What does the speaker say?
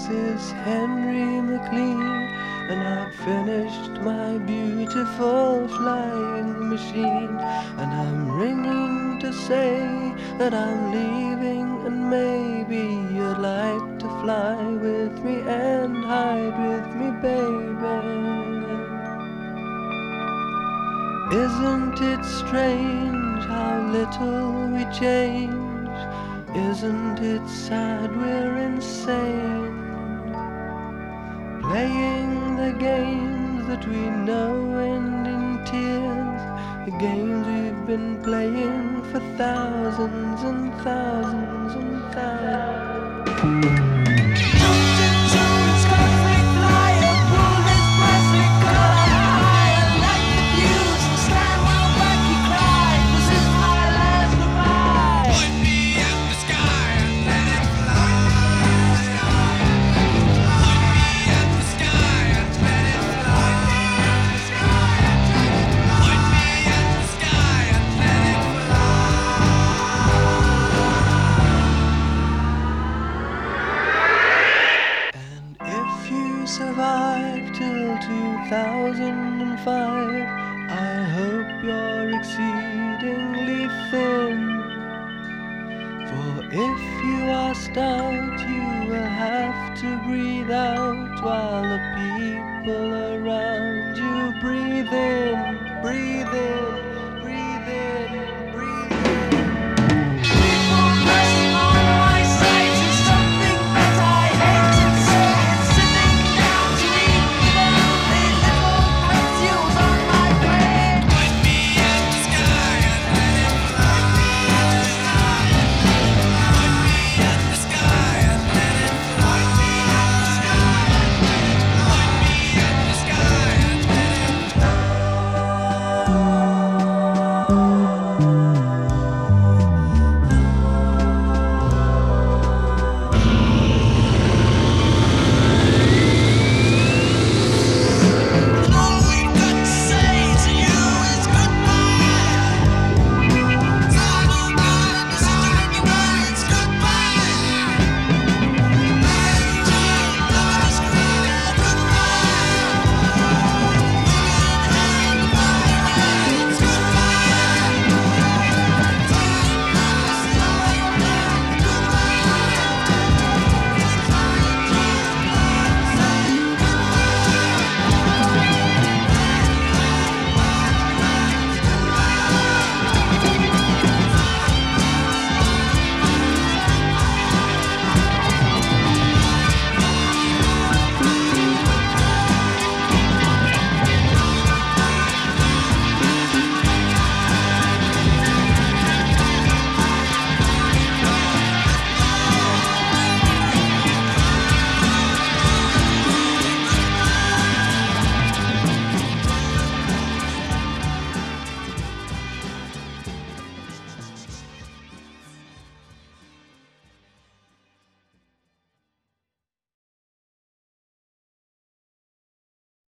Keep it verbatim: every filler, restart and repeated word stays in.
is Henry McLean, and I've finished my beautiful flying machine, and I'm ringing to say that I'm leaving, and maybe you'd like to fly with me and hide with me, baby. Isn't it strange how little we change? Isn't it sad we're insane? Playing the games that we know end in tears, the games we've been playing for thousands and thousands and thousands. Survive till two thousand five. I hope you're exceedingly thin, for if you are stout, you will have to breathe out while the people around you breathe in, breathe in.